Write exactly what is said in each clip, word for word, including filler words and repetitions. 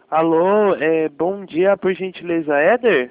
Alô, é, bom dia, por gentileza, Éder?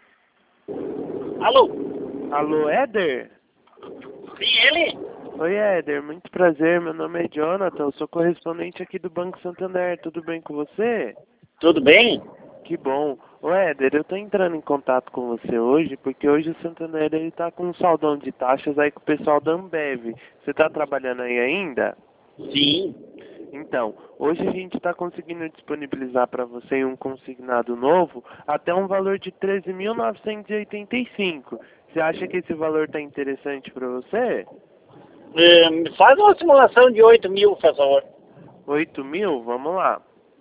Alô? Alô, Éder? Sim, ele? Oi, Éder, muito prazer, meu nome é Jonathan, eu sou correspondente aqui do Banco Santander, tudo bem com você? Tudo bem? Que bom. Ô, Éder, eu tô entrando em contato com você hoje, porque hoje o Santander, ele tá com um saldão de taxas aí com o pessoal da Ambev. Você tá trabalhando aí ainda? Sim. Então, hoje a gente está conseguindo disponibilizar para você um consignado novo até um valor de treze mil novecentos e oitenta e cinco. Você acha que esse valor está interessante para você? Eh, me faz uma simulação de oito mil, por favor. oito mil? Vamos lá.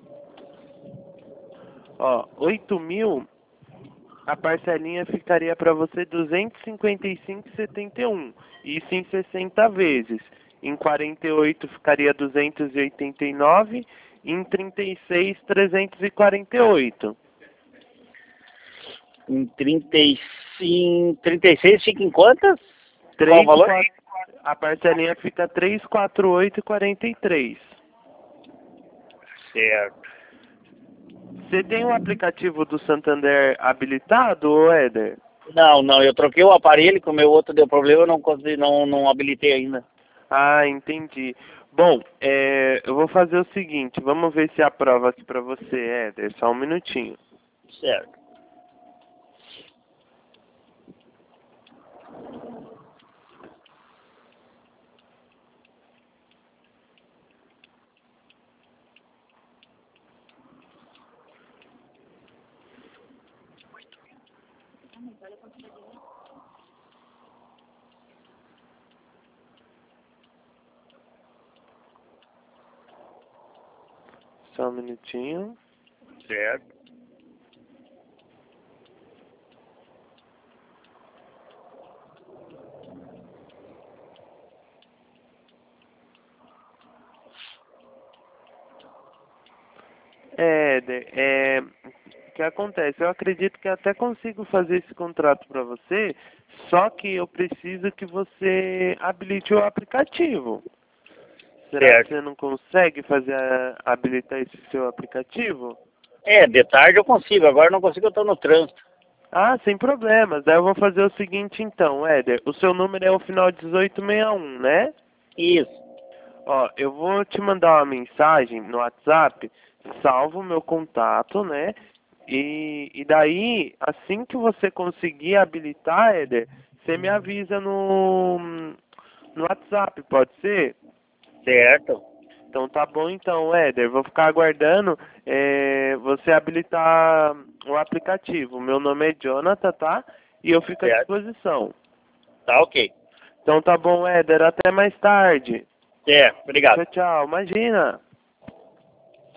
Ó, oito mil, a parcelinha ficaria para você duzentos e cinquenta e cinco vírgula setenta e um. Isso em sessenta vezes. Em quarenta e oito ficaria duzentos e oitenta e nove. Em trinta e seis, trezentos e quarenta e oito. Em trinta e cinco, trinta e seis fica em quantas? Qual o três, valor? quatro, a parcelinha fica três, quatro, oito e quarenta e três. Certo. Você tem o aplicativo do Santander habilitado, ô Éder? Não, não, eu troquei o aparelho, que o meu outro deu problema, eu não consegui, não, não habilitei ainda. Ah, entendi. Bom, é, eu vou fazer o seguinte, vamos ver se aprova aqui pra você, Éder, só um minutinho. Certo. Só um minutinho. Certo. É, Éder, é, o que acontece? Eu acredito que até consigo fazer esse contrato para você, só que eu preciso que você habilite o aplicativo. Será que Certo. você não consegue fazer a- habilitar esse seu aplicativo? É, de tarde eu consigo, agora eu não consigo, eu tô no trânsito. Ah, sem problemas. Daí eu vou fazer o seguinte então, Éder. O seu número é o final dezoito sessenta e um, né? Isso. Ó, eu vou te mandar uma mensagem no WhatsApp, salvo o meu contato, né? E, e daí, assim que você conseguir habilitar, Éder, você me avisa no, no WhatsApp, pode ser? Certo. Então tá bom então, Éder. Vou ficar aguardando é, você habilitar o aplicativo. Meu nome é Jonathan, tá? E eu fico à Certo. disposição. Tá ok. Então tá bom, Éder. Até mais tarde. É, obrigado. Tchau, tchau. Imagina.